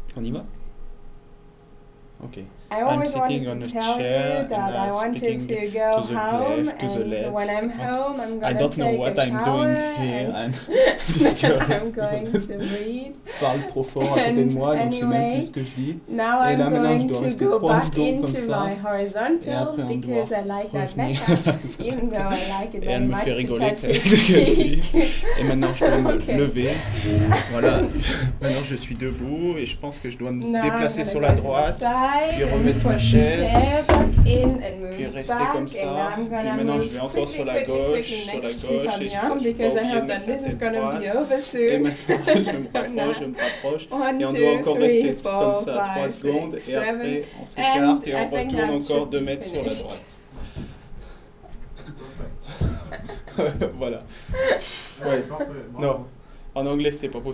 On y va? Ok. I I'm always sitting wanted on to a tell chair you and that I wanted speaking to go to the home, left, to the and when left. I'm home, I'm I gonna don't know take what a I'm shower, doing here. and I'm this then girl I'm going to read. parle trop fort à côté de And moi, donc je sais même plus anyway, ce que je dis. now Et I'm là maintenant, je going dois to rester go 3 back secondes comme into my ça. Et horizontal après, on doit because I like that revenir better, à la even though I like it Et elle very me fait much to rigoler touch avec his ce qu'elle dit. cheek. Et maintenant, je dois me Okay. lever. Voilà. Maintenant, je suis debout et je pense que je dois me Now I'm déplacer gonna sur go la to the droite, side puis and remettre put ma the chair chaise, back in and puis move rester back, comme and ça. now I'm Puis gonna maintenant, je move vais encore quickly, sur la quickly, gauche, quickly sur la next to gauche, et Fabien il faut because pas I oublier de hope that mettre la this is tête gonna be droite. over Et soon. maintenant, je me rapproche, je me rapproche. Et One, on doit two, encore three, rester comme four, ça 3 five, secondes. six, Et après, seven, on and s'écarte et I on think retourne that encore should 2 be mètres sur la finished. droite. Voilà. Ouais. Parfait. Non, en anglais, c'est pas possible.